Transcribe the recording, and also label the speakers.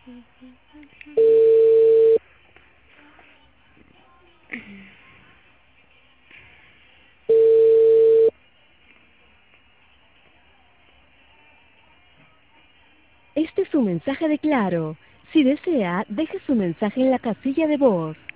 Speaker 1: Este es su mensaje de Claro. Si desea, deje su mensaje en la casilla de voz.